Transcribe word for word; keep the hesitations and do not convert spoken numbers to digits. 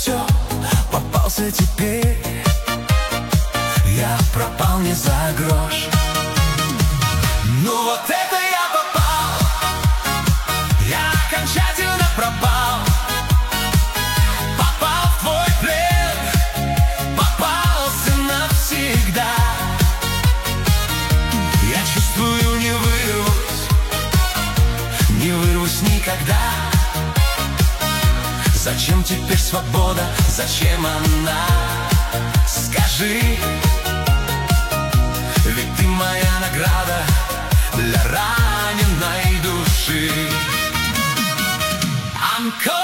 все, попался теперь. Я пропал не за грош. Ну вот это я попал, я окончательно пропал. Попал в твой плен, попался навсегда. Я чувствую, не вырвусь, не вырвусь никогда. Зачем теперь свобода, зачем она? Скажи, ведь ты моя награда для раненой души. I'm